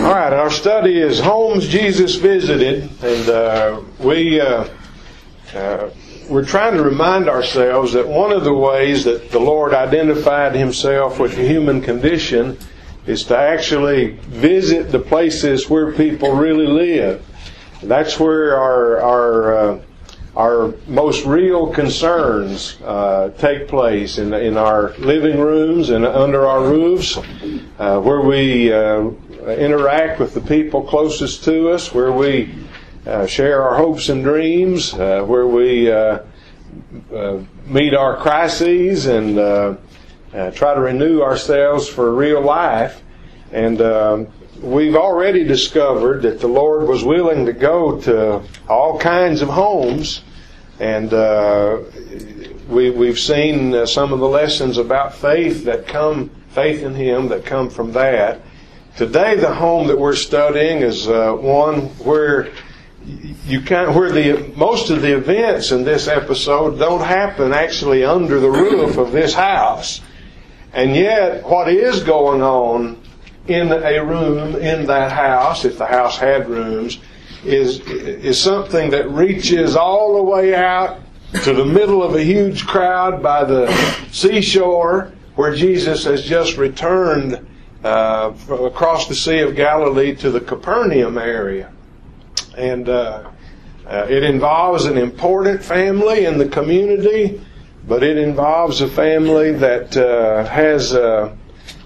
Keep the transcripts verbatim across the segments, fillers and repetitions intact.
All right, our study is Homes Jesus Visited, and uh, we, uh, uh, we're trying to remind ourselves that one of the ways that the Lord identified Himself with the human condition is to actually visit the places where people really live. That's where our our uh, our most real concerns uh, take place, in in our living rooms and under our roofs, uh, where we uh, interact with the people closest to us, where we uh, share our hopes and dreams, uh, where we uh, uh, meet our crises and uh, uh, try to renew ourselves for real life. And um, we've already discovered that the Lord was willing to go to all kinds of homes, and uh, we, we've seen uh, some of the lessons about faith that come, faith in Him that come from that. Today, the home that we're studying is uh, one where you can, where the most of the events in this episode don't happen actually under the roof of this house, and yet what is going on in a room in that house, if the house had rooms, is is something that reaches all the way out to the middle of a huge crowd by the seashore, where Jesus has just returned uh, across the Sea of Galilee to the Capernaum area. And uh, uh, it involves an important family in the community, but it involves a family that uh, has uh,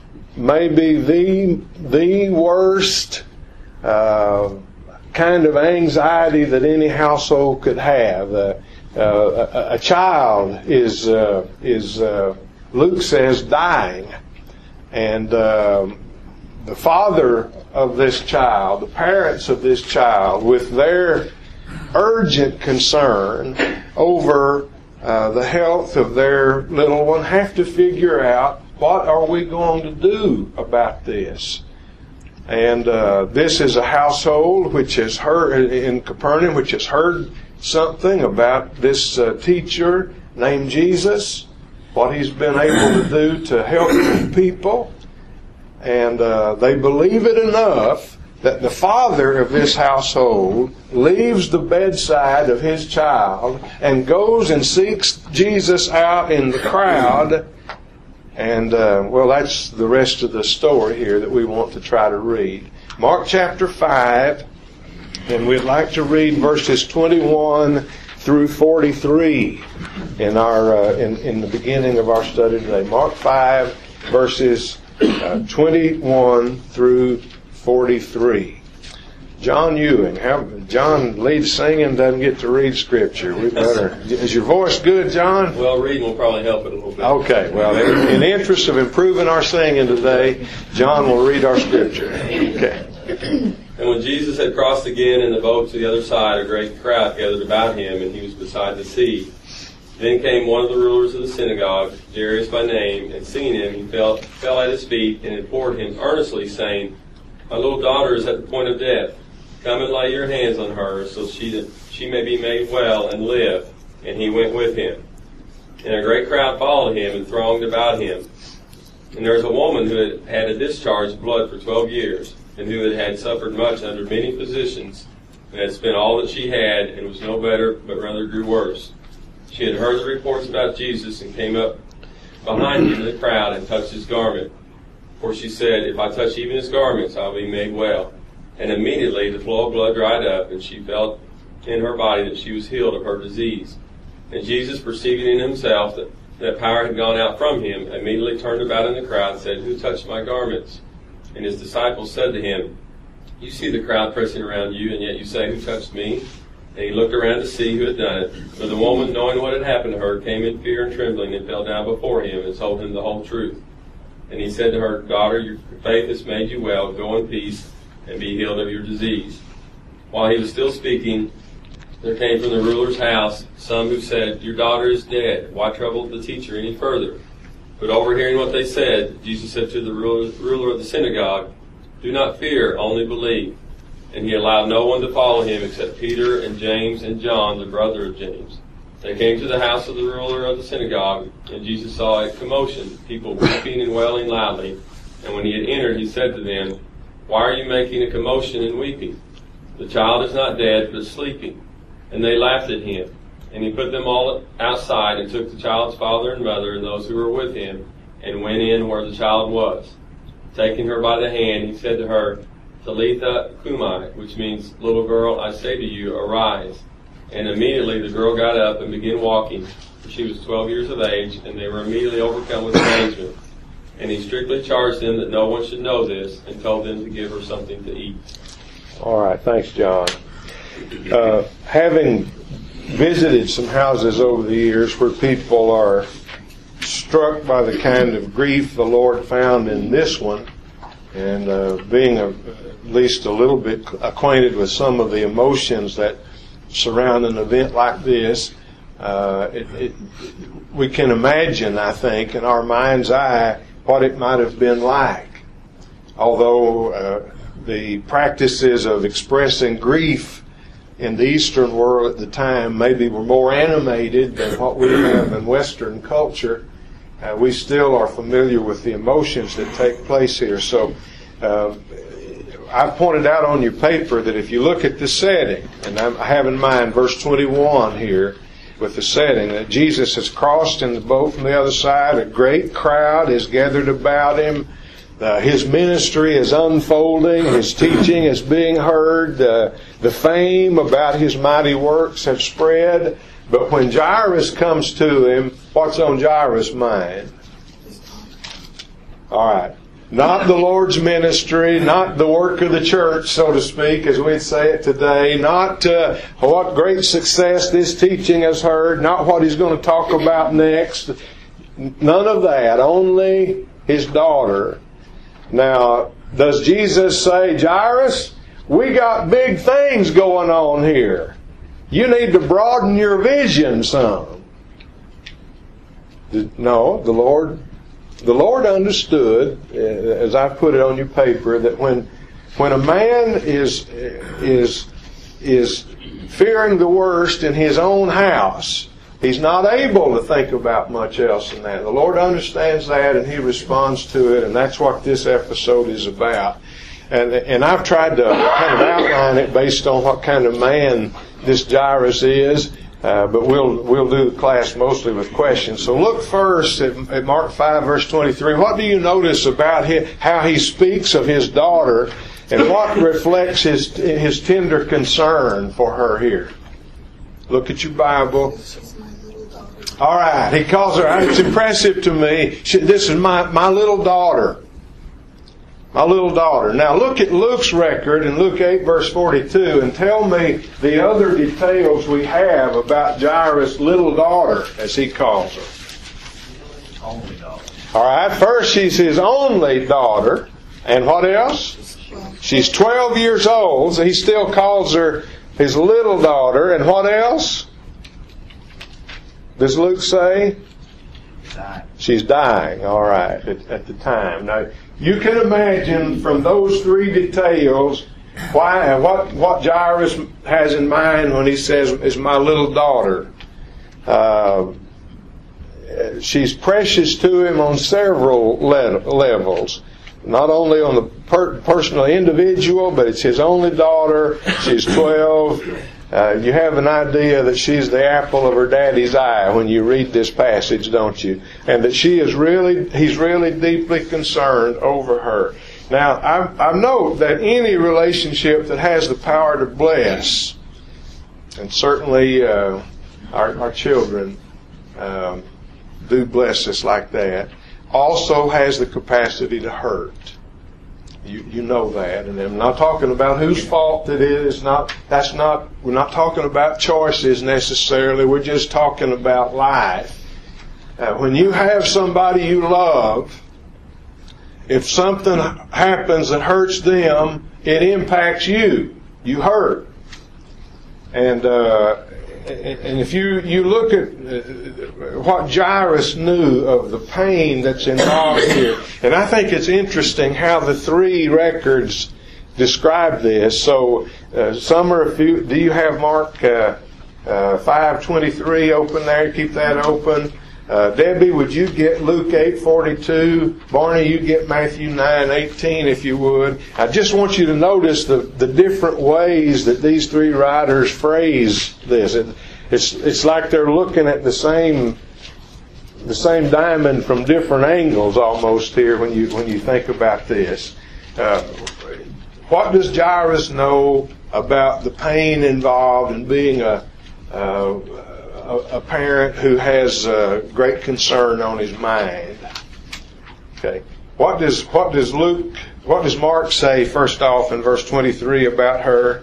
maybe the the worst uh, kind of anxiety that any household could have. Uh, uh, a, a child is uh, is uh, Luke says dying, and uh, the father of this child, the parents of this child, with their urgent concern over uh, the health of their little one, have to figure out, what are we going to do about this? And uh, this is a household which has heard, in Capernaum, which has heard something about this uh, teacher named Jesus, what he's been able to do to help people. And uh, they believe it enough that the father of this household leaves the bedside of his child and goes and seeks Jesus out in the crowd. And, uh, well, that's the rest of the story here that we want to try to read. Mark chapter five, and we'd like to read verses twenty-one through forty-three in our uh, in, in the beginning of our study today. Mark five, verses uh, twenty-one through forty-three. John Ewing. How, John leads singing, doesn't get to read Scripture. We better. Is your voice good, John? Well, reading will probably help it a little bit. Okay. Well, in, in the interest of improving our singing today, John will read our Scripture. Okay. And when Jesus had crossed again in the boat to the other side, a great crowd gathered about him, and he was beside the sea. Then came one of the rulers of the synagogue, Jairus by name, and seeing him, he fell, fell at his feet and implored him earnestly, saying, "My little daughter is at the point of death. Come and lay your hands on her, so she she may be made well and live." And he went with him. And a great crowd followed him and thronged about him. And there was a woman who had had a discharge of blood for twelve years, and who had, had suffered much under many physicians, and had spent all that she had, and was no better, but rather grew worse. She had heard the reports about Jesus, and came up behind him in the crowd and touched his garment. For she said, "If I touch even his garments, I will be made well." And immediately the flow of blood dried up, and she felt in her body that she was healed of her disease. And Jesus, perceiving in himself that, that power had gone out from him, immediately turned about in the crowd and said, "Who touched my garments?" And his disciples said to him, "You see the crowd pressing around you, and yet you say, 'Who touched me?'" And he looked around to see who had done it. But the woman, knowing what had happened to her, came in fear and trembling, and fell down before him and told him the whole truth. And he said to her, "Daughter, your faith has made you well. Go in peace and be healed of your disease." While he was still speaking, there came from the ruler's house some who said, "Your daughter is dead. Why trouble the teacher any further?" But overhearing what they said, Jesus said to the ruler, ruler of the synagogue, "Do not fear, only believe." And he allowed no one to follow him except Peter and James and John, the brother of James. They came to the house of the ruler of the synagogue, and Jesus saw a commotion, people weeping and wailing loudly. And when he had entered, he said to them, "Why are you making a commotion and weeping? The child is not dead, but sleeping." And they laughed at him. And he put them all outside and took the child's father and mother and those who were with him and went in where the child was. Taking her by the hand, he said to her, "Talitha cumi," which means, "Little girl, I say to you, arise." And immediately the girl got up and began walking, for she was twelve years of age, and they were immediately overcome with amazement. And he strictly charged them that no one should know this, and told them to give her something to eat. All right, thanks, John. Uh, having visited some houses over the years where people are struck by the kind of grief the Lord found in this one, and uh, being a, at least a little bit acquainted with some of the emotions that surround an event like this, uh, it, it, we can imagine, I think, in our mind's eye, what it might have been like. Although uh, the practices of expressing grief in the Eastern world at the time maybe were more animated than what we have in Western culture, uh, we still are familiar with the emotions that take place here. So uh, I pointed out on your paper that if you look at the setting, and I have in mind verse twenty-one here with the setting, that Jesus has crossed in the boat from the other side, a great crowd is gathered about him. Uh, his ministry is unfolding. His teaching is being heard. Uh, the fame about his mighty works have spread. But when Jairus comes to him, what's on Jairus' mind? All right. Not the Lord's ministry, not the work of the church, so to speak, as we'd say it today, not uh, what great success this teaching has heard, not what he's going to talk about next. None of that. Only his daughter. Now, does Jesus say, "Jairus, we got big things going on here. You need to broaden your vision some"? No, the Lord, the Lord understood, as I put it on your paper, that when when a man is is is fearing the worst in his own house, he's not able to think about much else than that. The Lord understands that, and He responds to it, and that's what this episode is about. And and I've tried to kind of outline it based on what kind of man this Jairus is, uh, but we'll we'll do the class mostly with questions. So look first at, at Mark five, verse twenty-three. What do you notice about his, how he speaks of his daughter, and what reflects his his tender concern for her here? Look at your Bible. All right, he calls her. It's impressive to me. She, this is my, my little daughter. My little daughter. Now look at Luke's record in Luke eight, verse forty-two, and tell me the other details we have about Jairus' little daughter, as he calls her. Only daughter. All right, first she's his only daughter. And what else? She's twelve years old, so he still calls her his little daughter. And what else? Does Luke say? Dying. She's dying, all right, at, at the time. Now, you can imagine from those three details why what what Jairus has in mind when he says, "Is my little daughter." Uh, she's precious to him on several le- levels. Not only on the per- personal individual, but it's his only daughter. She's twelve. Uh, you have an idea that she's the apple of her daddy's eye when you read this passage, don't you? And that she is really, he's really deeply concerned over her. Now, I, I note that any relationship that has the power to bless, and certainly uh, our, our children um, do bless us like that, also has the capacity to hurt. You, you know that, and I'm not talking about whose fault it is. Not that's not. We're not talking about choices necessarily. We're just talking about life. Uh, when you have somebody you love, if something happens that hurts them, it impacts you. You hurt, and uh, and if you you look at what Jairus knew of the pain that's involved here, and I think it's interesting how the three records describe this. So uh, some are a few. Do you have Mark uh, uh, five twenty-three open there? Keep that open. Uh, Debbie, would you get Luke eight forty-two? Barney, you get Matthew nine eighteen, if you would. I just want you to notice the, the different ways that these three writers phrase this. It, it's it's like they're looking at the same the same diamond from different angles almost here when you when you think about this. Uh, what does Jairus know about the pain involved in being a uh, a parent who has uh, great concern on his mind? Okay. What does what does Luke, what does Mark say first off in verse twenty-three about her?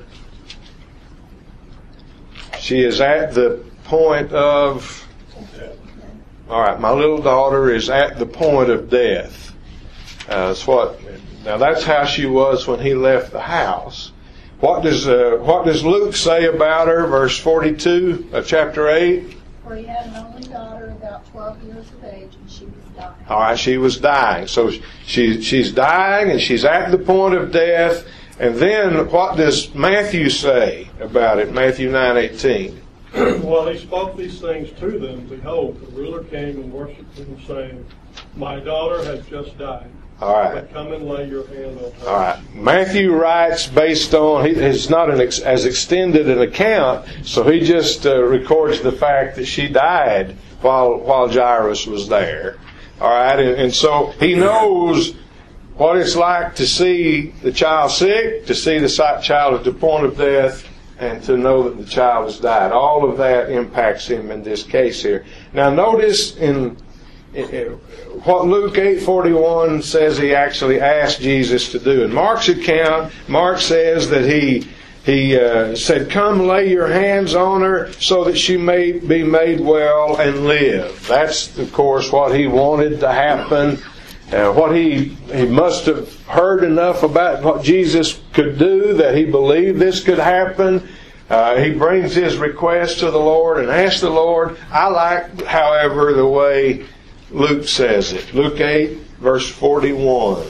She is at the point of, all right, my little daughter is at the point of death. Uh, that's what. Now that's how she was when he left the house. What does uh, what does Luke say about her? Verse forty-two of chapter eight. For he had an only daughter about twelve years of age, and she was dying. All right, she was dying. So she she's dying, and she's at the point of death. And then what does Matthew say about it? Matthew nine eighteen. While he spoke these things to them, behold, the ruler came and worshipped him, saying, "My daughter has just died. All right. But come and lay your hand on her." All right. Matthew writes based on, it's not an ex, as extended an account, so he just uh, records the fact that she died while while Jairus was there. All right, and, and so he knows what it's like to see the child sick, to see the child at the point of death, and to know that the child has died. All of that impacts him in this case here. Now notice in what Luke eight forty-one says he actually asked Jesus to do. In Mark's account, Mark says that he he uh, said, "Come lay your hands on her so that she may be made well and live." That's, of course, what he wanted to happen. Uh, what he he must have heard enough about what Jesus could do that he believed this could happen. Uh, he brings his request to the Lord and asks the Lord. I like, however, the way Luke says it. Luke eight, verse forty-one.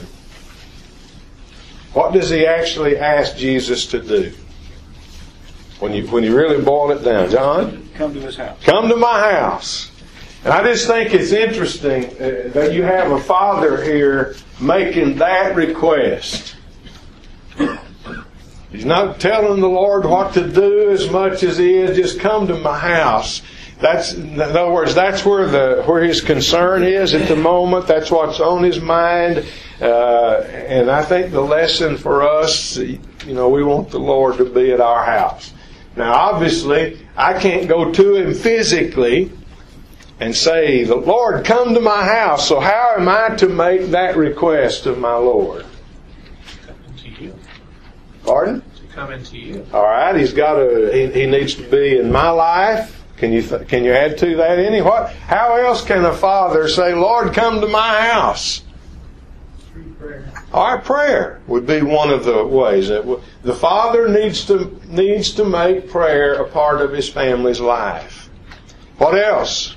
What does he actually ask Jesus to do? When you when you really boil it down, John? Come to his house. Come to my house. And I just think it's interesting uh, that you have a father here making that request. He's not telling the Lord what to do as much as he is just come to my house. That's, in other words, that's where the where his concern is at the moment. That's what's on his mind. Uh, and I think the lesson for us, you know, we want the Lord to be at our house. Now, obviously, I can't go to him physically and say, "The Lord, come to my house." So how am I to make that request of my Lord? Come into you. Pardon? To come into you. All right, he's got to. He, he needs to be in my life. Can you th- can you add to that any? What? How else can a father say, "Lord, come to my house"? Through prayer. All right, prayer would be one of the ways that w- the father needs to needs to make prayer a part of his family's life. What else?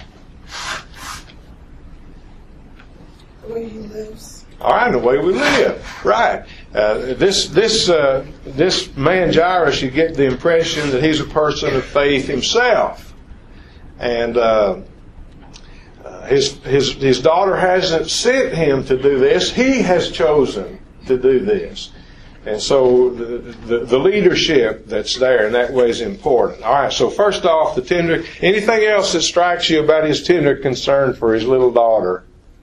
The way he lives. All right, the way we live, right? Uh, this this uh, this man Jairus, you get the impression that he's a person of faith himself, and uh, his his his daughter hasn't sent him to do this; he has chosen to do this, and so the, the the leadership that's there in that way is important. All right, so first off, the tender. Anything else that strikes you about his tender concern for his little daughter?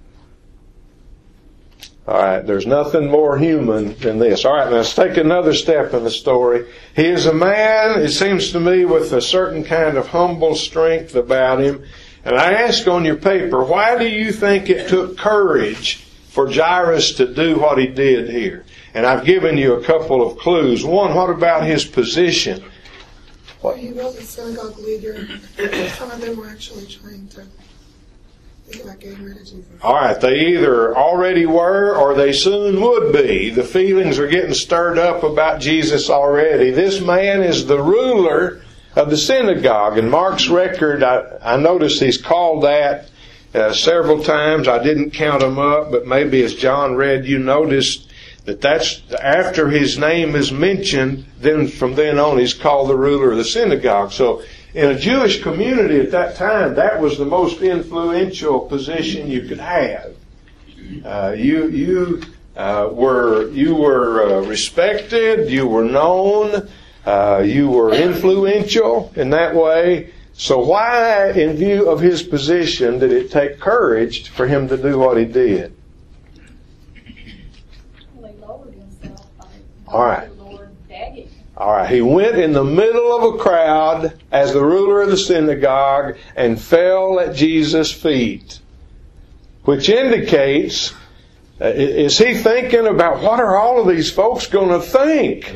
All right, there's nothing more human than this. All right, now let's take another step in the story. He is a man, it seems to me, with a certain kind of humble strength about him. And I ask on your paper, why do you think it took courage for Jairus to do what he did here? And I've given you a couple of clues. One, what about his position? Well, he was a synagogue leader. Some of them were actually trying to think about getting rid of Jesus. All right, they either already were or they soon would be. The feelings are getting stirred up about Jesus already. This man is the ruler of the synagogue. In Mark's record, I, I noticed he's called that uh, several times. I didn't count them up, but maybe as John read, you noticed that that's after his name is mentioned, then from then on he's called the ruler of the synagogue. So in a Jewish community at that time, that was the most influential position you could have. Uh, you you uh, were you were uh, respected, you were known, uh, you were influential in that way. So why, in view of his position, did it take courage for him to do what he did? Well, he lowered himself by All right. the Lord begging. All right. He went in the middle of a crowd as the ruler of the synagogue and fell at Jesus' feet, which indicates, uh, is he thinking about what are all of these folks going to think?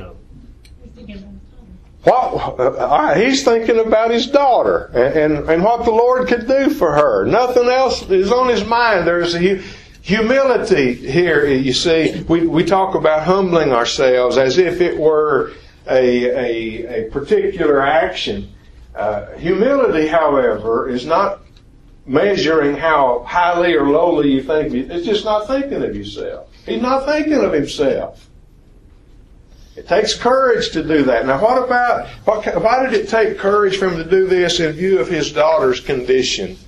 What, uh, all right, he's thinking about his daughter and, and, and what the Lord could do for her. Nothing else is on his mind. There's a hu- humility here, you see. We, we talk about humbling ourselves as if it were a, a, a particular action. Uh, humility, however, is not measuring how highly or lowly you think. It's just not thinking of yourself. He's not thinking of himself. It takes courage to do that. Now, what about, what, why did it take courage for him to do this in view of his daughter's condition?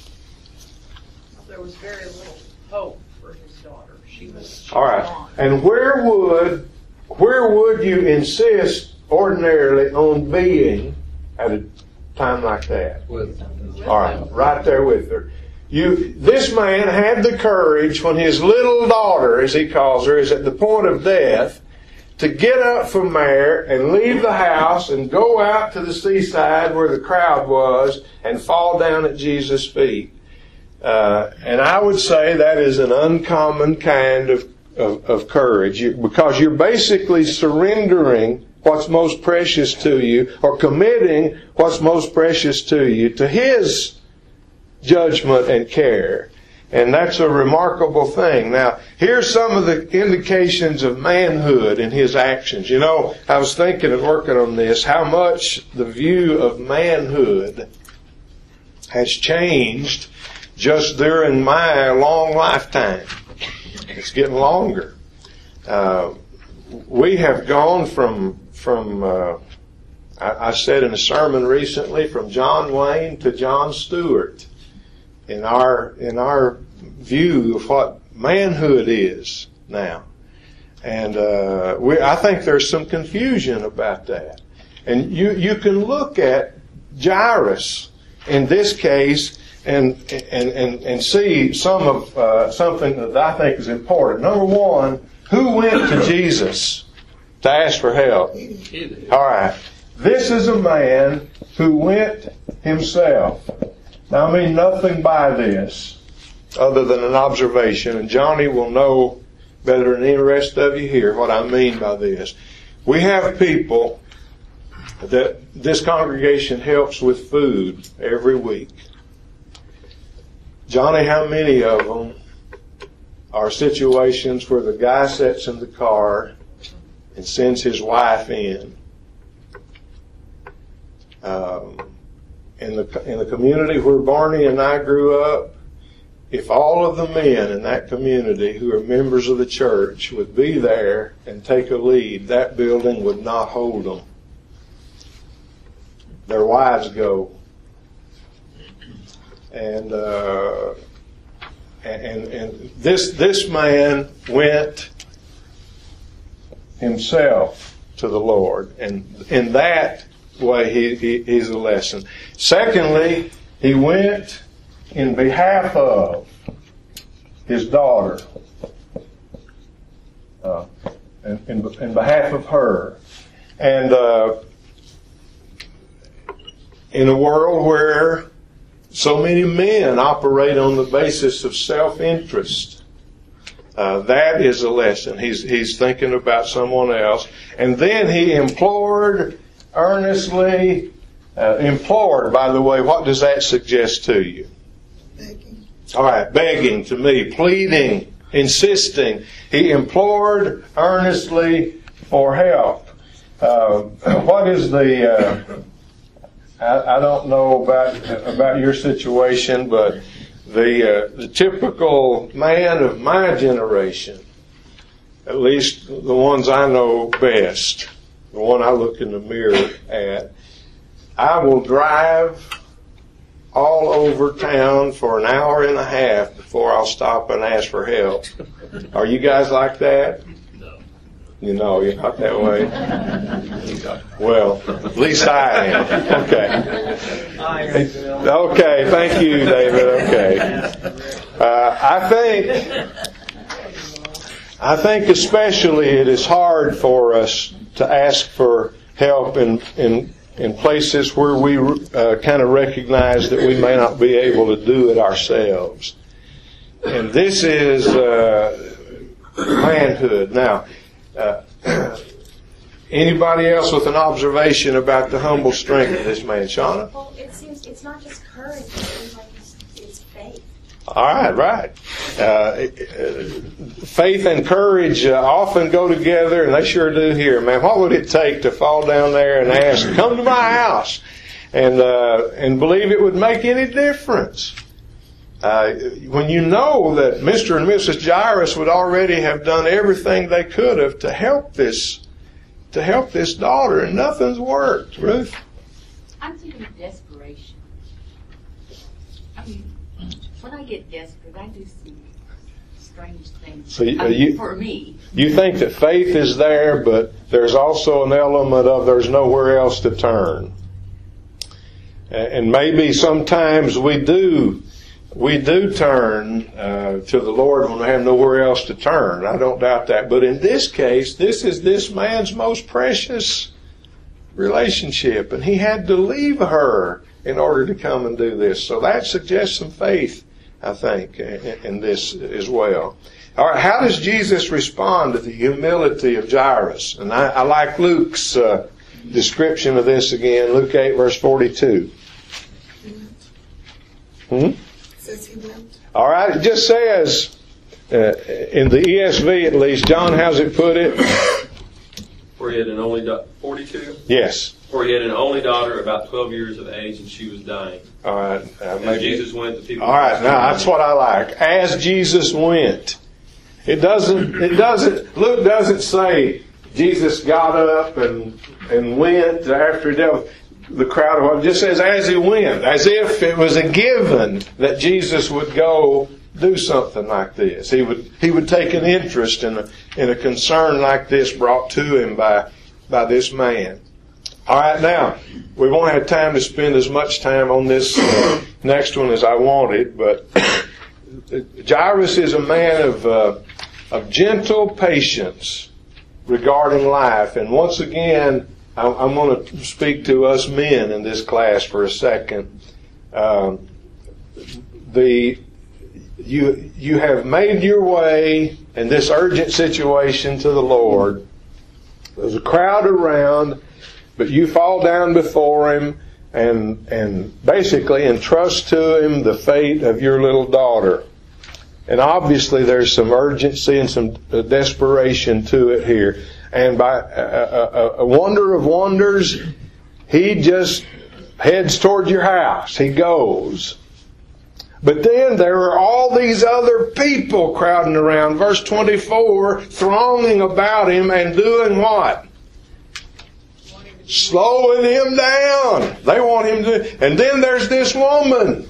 There was very little hope for his daughter. She was, she All right. was gone. And where would, where would you insist ordinarily on being at a time like that? With All right, them. right there with her. You, this man had the courage when his little daughter, as he calls her, is at the point of death, to get up from there and leave the house and go out to the seaside where the crowd was and fall down at Jesus' feet. Uh, and I would say that is an uncommon kind of, of, of courage, you, because you're basically surrendering what's most precious to you, or committing what's most precious to you to His judgment and care. And that's a remarkable thing. Now, here's some of the indications of manhood in his actions. You know, I was thinking and working on this, how much the view of manhood has changed just during my long lifetime. It's getting longer. Uh, we have gone from, from uh, I, I said in a sermon recently, from John Wayne to John Stewart. In our in our view of what manhood is now, and uh, we, I think there's some confusion about that. And you you can look at Jairus in this case and and and, and see some of uh, something that I think is important. Number one, who went to Jesus to ask for help? All right, this is a man who went himself. Now, I mean nothing by this other than an observation, and Johnny will know better than any rest of you here what I mean by this. We have people that this congregation helps with food every week. Johnny, how many of them are situations where the guy sits in the car and sends his wife in? Um... In the, in the community where Barney and I grew up, if all of the men in that community who are members of the church would be there and take a lead, that building would not hold them. Their wives go. And, uh, and, and this, this man went himself to the Lord. And in that way, he, he, he's a lesson. Secondly, he went in behalf of his daughter, uh, in, in, in behalf of her. And uh, in a world where so many men operate on the basis of self-interest, uh, that is a lesson. He's, he's thinking about someone else. And then he implored earnestly, uh, implored, by the way, what does that suggest to you? Begging. All right, begging to me, pleading, insisting. He implored earnestly for help. Uh, what is the, uh, I, I don't know about, about your situation, but the, uh, the typical man of my generation, at least the ones I know best, the one I look in the mirror at, I will drive all over town for an hour and a half before I'll stop and ask for help. Are you guys like that? No. You know, you're not that way. Well, at least I am. Okay. Okay, thank you, David. Okay. Uh, I think, I think especially it is hard for us to ask for help in, in, in places where we uh, kind of recognize that we may not be able to do it ourselves. And this is uh, manhood. Now, uh, anybody else with an observation about the humble strength of this man? Shauna? Well, it seems it's not just courage, it seems like it's, it's faith. All right, right. Uh, faith and courage uh, often go together, and they sure do here. Man, what would it take to fall down there and ask, come to my house, and uh, and believe it would make any difference? Uh, when you know that Mister and Missus Jairus would already have done everything they could have to help this, to help this daughter, and nothing's worked. Ruth? I'm thinking of desperation. I mean, when I get desperate, I do some strange things. So you, I mean, you, for me. You think that faith is there, but there's also an element of there's nowhere else to turn. And maybe sometimes we do, we do turn uh, to the Lord when we have nowhere else to turn. I don't doubt that. But in this case, this is this man's most precious relationship, and he had to leave her in order to come and do this. So that suggests some faith, I think, in this as well. All right, how does Jesus respond to the humility of Jairus? And I, I like Luke's uh, description of this again, Luke eight, verse forty-two. Hmm? Says he went. All right, it just says, uh, in the E S V at least, John, how's it put it? For he had an only daughter, forty-two? Yes. For he had an only daughter about twelve years of age, and she was dying. All right. Uh, As maybe. Jesus went, the people... All right, now that's what I like. As Jesus went. It doesn't, it doesn't, Luke doesn't say Jesus got up and, and went after he dealt with the crowd. It just says as he went, as if it was a given that Jesus would go do something like this. He would, he would take an interest in a, in a concern like this brought to him by, by this man. All right, now, we won't have time to spend as much time on this uh, next one as I wanted, but Jairus is a man of, uh, of gentle patience regarding life. And once again, I'm, I'm going to speak to us men in this class for a second. Um, the you you have made your way in this urgent situation to the Lord. There's a crowd around, but you fall down before Him and and basically entrust to Him the fate of your little daughter. And obviously there's some urgency and some desperation to it here. And by a, a, a wonder of wonders, He just heads toward your house. He goes. But then there are all these other people crowding around. Verse twenty-four, thronging about Him and doing what? Slowing Him down. They want Him to... And then there's this woman.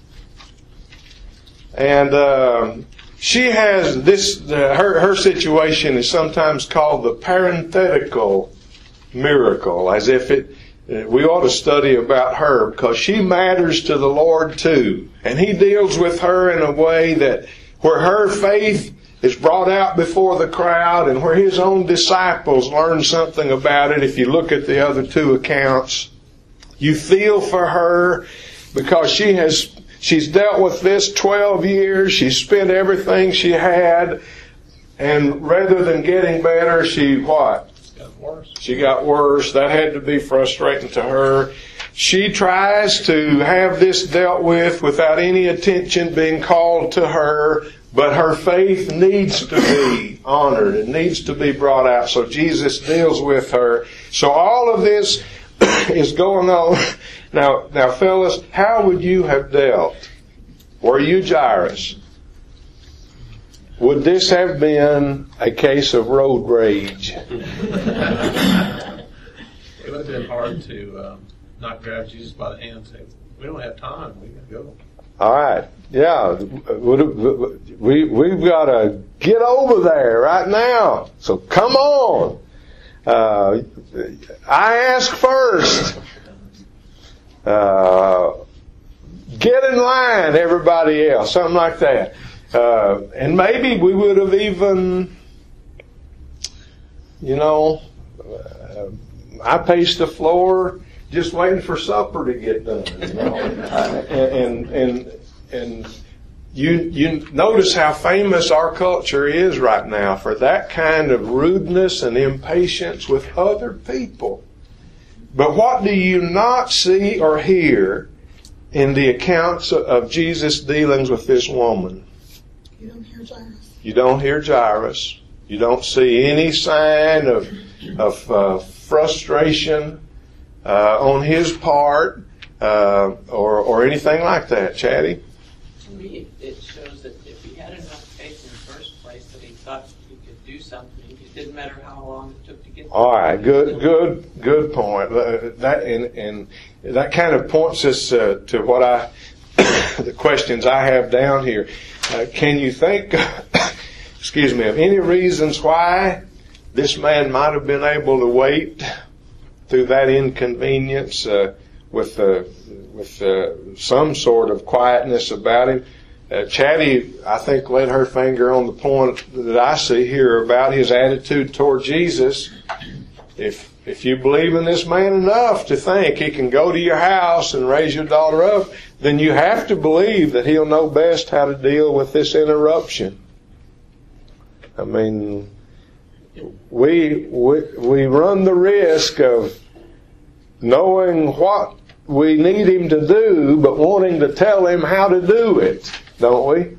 And uh, she has this... Uh, her, her situation is sometimes called the parenthetical miracle. As if it... We ought to study about her because she matters to the Lord too. And He deals with her in a way that where her faith is brought out before the crowd and where His own disciples learn something about it. If you look at the other two accounts, you feel for her because she has, she's dealt with this twelve years. She's spent everything she had. And rather than getting better, she what? Worse. She got worse. That had to be frustrating to her. She tries to have this dealt with without any attention being called to her, but her faith needs to be honored. It needs to be brought out. So Jesus deals with her. So all of this is going on. Now, now, fellas, how would you have dealt? Were you Jairus? Would this have been a case of road rage? It would have been hard to um, not grab Jesus by the hand and say, we don't have time, we gotta go. All right. Yeah. We, we've got to get over there right now. So come on. Uh, I ask first. Uh, get in line, everybody else. Something like that. Uh, and maybe we would have even, you know, uh, I paced the floor just waiting for supper to get done. You know? and and and you you notice how famous our culture is right now for that kind of rudeness and impatience with other people. But what do you not see or hear in the accounts of Jesus' dealings with this woman? You don't hear Jairus. You don't hear Jairus. You don't see any sign of of uh, frustration uh, on his part uh, or or anything like that. Chatty? To me, it shows that if he had enough faith in the first place that he thought he could do something, it didn't matter how long it took to get there. All right, good, good, good point. Uh, that and, and that kind of points us uh, to what I the questions I have down here. Uh, can you think, excuse me, of any reasons why this man might have been able to wait through that inconvenience uh, with uh, with uh, some sort of quietness about him? Uh, Chatty, I think, laid her finger on the point that I see here about his attitude toward Jesus. If if you believe in this man enough to think he can go to your house and raise your daughter up, then you have to believe that he'll know best how to deal with this interruption. I mean, we we, we run the risk of knowing what we need him to do, but wanting to tell him how to do it, don't we?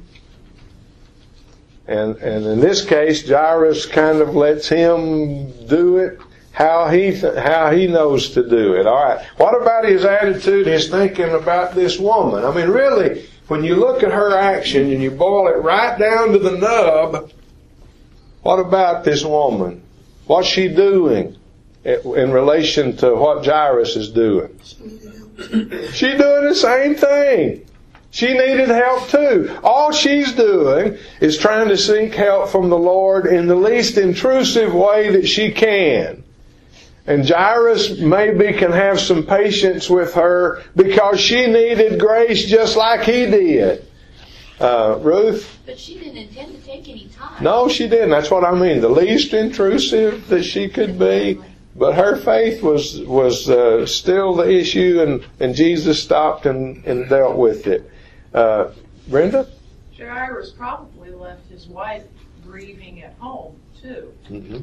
And and in this case, Jairus kind of lets him do it how he th- how he knows to do it. All right. What about his attitude, his thinking about this woman? I mean, really, when you look at her action and you boil it right down to the nub, what about this woman? What's she doing in relation to what Jairus is doing? She's doing the same thing. She needed help too. All she's doing is trying to seek help from the Lord in the least intrusive way that she can. And Jairus maybe can have some patience with her because she needed grace just like he did. Uh, Ruth? But she didn't intend to take any time. No, she didn't. That's what I mean. The least intrusive that she could be. But her faith was was uh, still the issue, and, and Jesus stopped and, and dealt with it. Uh, Brenda? Jairus probably left his wife grieving at home, too. Mm-hmm.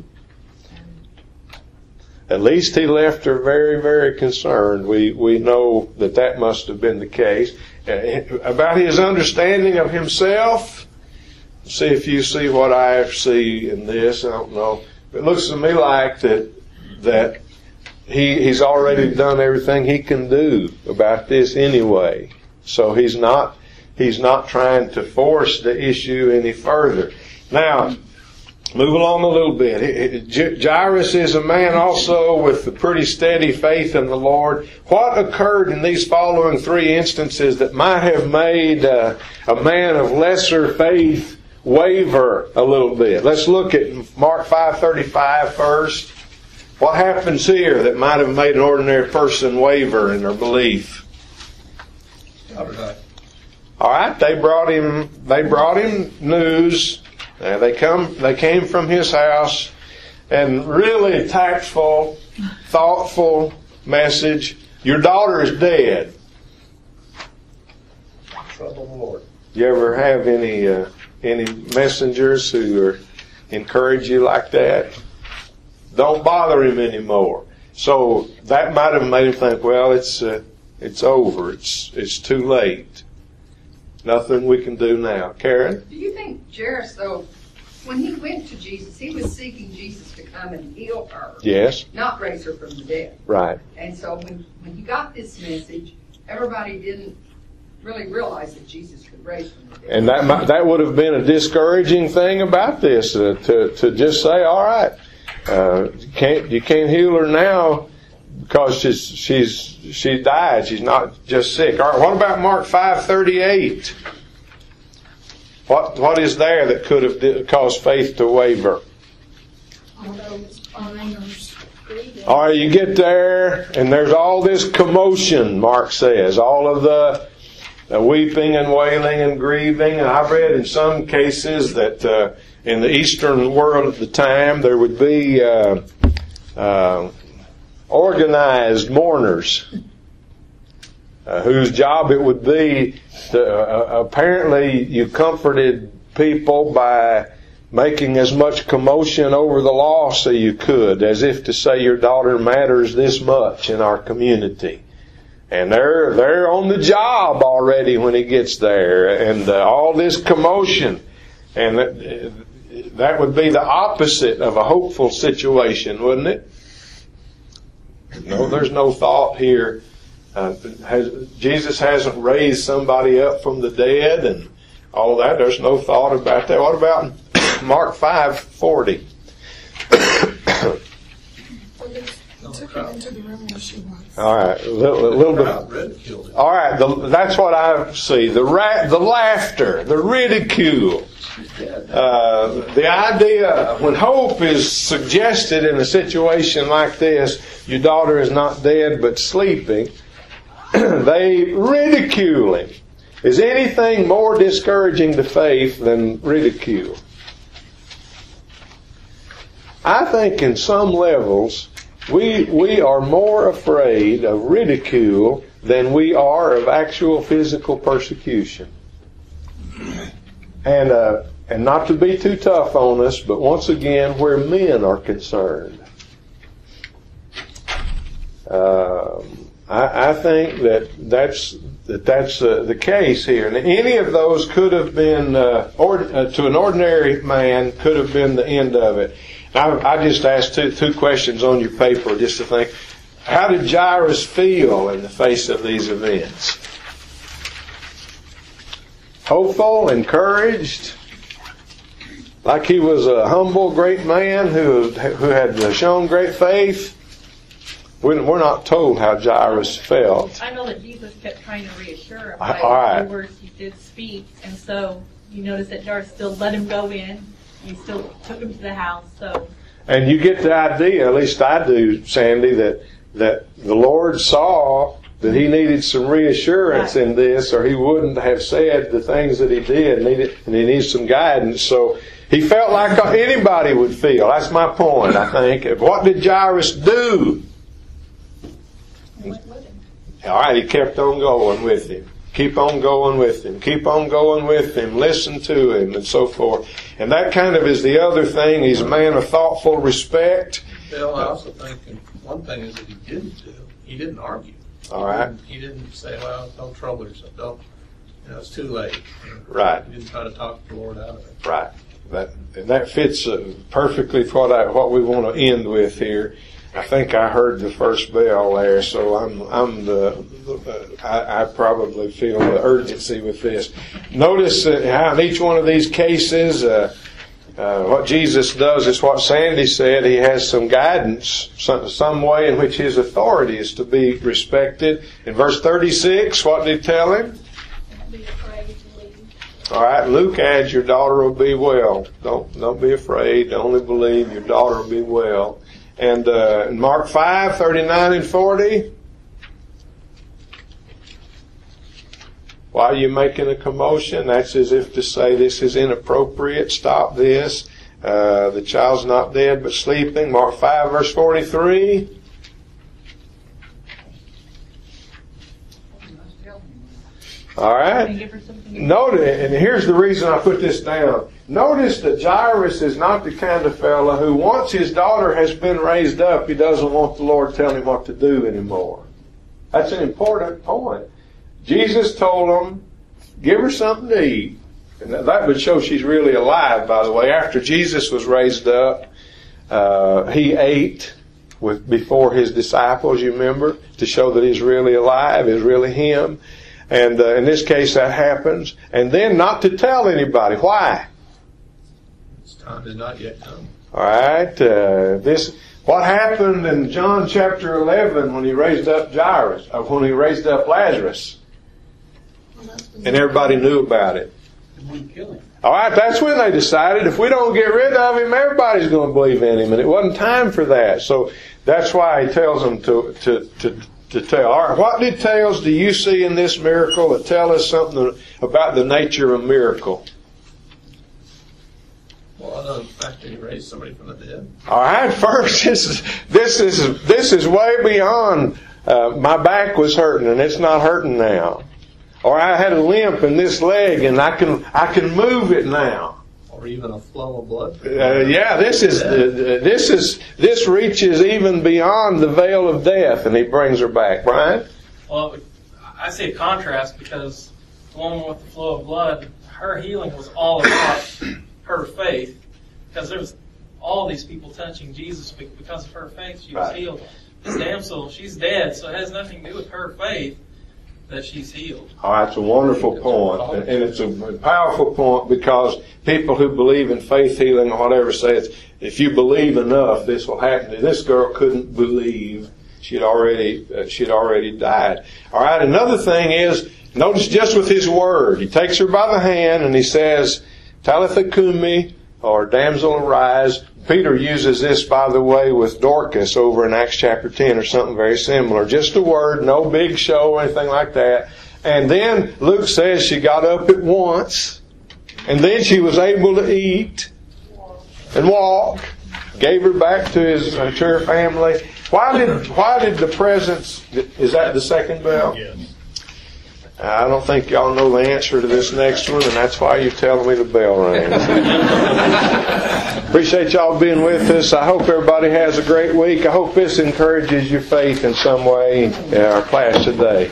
At least he left her very, very concerned. We we know that that must have been the case. Uh, about his understanding of himself, see if you see what I see in this. I don't know. It looks to me like that that he he's already done everything he can do about this anyway. So he's not he's not trying to force the issue any further. Now, move along a little bit. Jairus is a man also with a pretty steady faith in the Lord. What occurred in these following three instances that might have made uh, a man of lesser faith waver a little bit? Let's look at Mark five thirty-five first. What happens here that might have made an ordinary person waver in their belief? All right, they brought him. They brought him news. Uh, they come. They came from his house, and really tactful, thoughtful message. Your daughter is dead. Trouble the Lord. You ever have any uh, any messengers who are, encourage you like that? Don't bother him anymore. So that might have made him think, well, it's uh, it's over. It's it's too late. Nothing we can do now. Karen? Do you think Jairus, though, when he went to Jesus, he was seeking Jesus to come and heal her? Yes. Not raise her from the dead. Right. And so when, when he got this message, everybody didn't really realize that Jesus could raise from the dead. And that might, that would have been a discouraging thing about this, uh, to to just say, all right, uh, you can't you can't heal her now, because she's she's she died. She's not just sick. All right. What about Mark five thirty-eight? What what is there that could have caused faith to waver? All those foreigners grieving. All right, you get there, and there's all this commotion. Mark says all of the, the weeping and wailing and grieving. And I've read in some cases that uh, in the Eastern world at the time there would be uh, uh, organized mourners uh, whose job it would be to, uh, apparently you comforted people by making as much commotion over the loss as you could, as if to say your daughter matters this much in our community. And they're they're on the job already when he gets there, and uh, all this commotion, and that, that would be the opposite of a hopeful situation, wouldn't it? No, there's no thought here. Uh, has, Jesus hasn't raised somebody up from the dead and all that. There's no thought about that. What about Mark five forty? Took her into the room where she was. All right, a little, a little bit. All right, the, that's what I see. The ra- the laughter, the ridicule, uh, the idea when hope is suggested in a situation like this, your daughter is not dead but sleeping. They ridicule him. Is anything more discouraging to faith than ridicule? I think in some levels we we are more afraid of ridicule than we are of actual physical persecution. And uh, and not to be too tough on us, but once again, where men are concerned, uh, I, I think that that's that that's uh, the case here. And any of those could have been, uh, or, uh, to an ordinary man, could have been the end of it. I, I just asked two, two questions on your paper just to think, how did Jairus feel in the face of these events? Hopeful, encouraged, like he was a humble, great man who who had shown great faith. We're not told how Jairus felt. I know that Jesus kept trying to reassure him All by right. the words he did speak, and so you notice that Jairus still let him go in. He still took him to the house. So, and you get the idea, at least I do, Sandy, that that the Lord saw that he needed some reassurance right. in this, or he wouldn't have said the things that he did, needed, and he needs some guidance. So he felt like anybody would feel. That's my point, I think. What did Jairus do? he went with him. All right, he kept on going with him. Keep on going with him. Keep on going with him. Listen to him, and so forth. And that kind of is the other thing. He's a man of thoughtful respect. Bill, I also think one thing is that he didn't do. He didn't argue. All right. He didn't say, "Well, don't trouble yourself. Don't. You know, it's too late." Right. He didn't try to talk the Lord out of it. Right. That and that fits uh, perfectly what I, what we want to end with here. I think I heard the first bell there, so I'm I'm the, the I, I probably feel the urgency with this. Notice uh, how in each one of these cases, uh, uh, what Jesus does is what Sandy said. He has some guidance, some, some way in which his authority is to be respected. In verse thirty-six, what did he tell him? Don't be afraid to leave. All right, Luke adds, your daughter will be well. Don't don't be afraid. Only believe your daughter will be well. And uh, in Mark five, thirty-nine and forty, why are you making a commotion? That's as if to say this is inappropriate. Stop this. Uh, the child's not dead but sleeping. Mark five, verse forty-three. All right. Notice, and here's the reason I put this down. Notice that Jairus is not the kind of fellow who, once his daughter has been raised up, he doesn't want the Lord telling him what to do anymore. That's an important point. Jesus told him, give her something to eat. And that would show she's really alive, by the way. After Jesus was raised up, uh, he ate with before his disciples, you remember, to show that he's really alive, is really him. And uh, in this case, that happens. And then not to tell anybody. Why? His time has not yet come. All right. Uh, this What happened in John chapter eleven when he raised up Jairus, or when he raised up Lazarus? And everybody knew about it. All right, that's when they decided if we don't get rid of him, everybody's going to believe in him, and it wasn't time for that. So that's why he tells them to to to, to tell. All right, what details do you see in this miracle that tell us something about the nature of a miracle? Well, the fact that he raised somebody from the dead. All right, first, this is this is this is way beyond. Uh, my back was hurting, and it's not hurting now. Or I had a limp in this leg, and I can I can move it now. Or even a flow of blood. Uh, yeah, this is uh, this is this reaches even beyond the veil of death, and he brings her back. Brian? Well, I see a contrast because the woman with the flow of blood, her healing was all about her faith, because there was all these people touching Jesus because of her faith. She was right. healed. This damsel, she's dead, so it has nothing to do with her faith that she's healed. Oh, that's a wonderful point, and it's a powerful point because people who believe in faith healing or whatever say it's, if you believe enough, this will happen. This girl couldn't believe; she'd already uh, she'd already died. All right. Another thing is, notice just with his word, he takes her by the hand and he says, "Talitha cumi," or "Damsel, arise." Peter uses this, by the way, with Dorcas over in Acts chapter ten or something very similar. Just a word, no big show or anything like that. And then Luke says she got up at once, and then she was able to eat and walk. Gave her back to his uh, to her family. Why did why did the presence? Is that the second bell? Yes. I don't think y'all know the answer to this next one, and that's why you're telling me the bell rang. Appreciate y'all being with us. I hope everybody has a great week. I hope this encourages your faith in some way in our class today.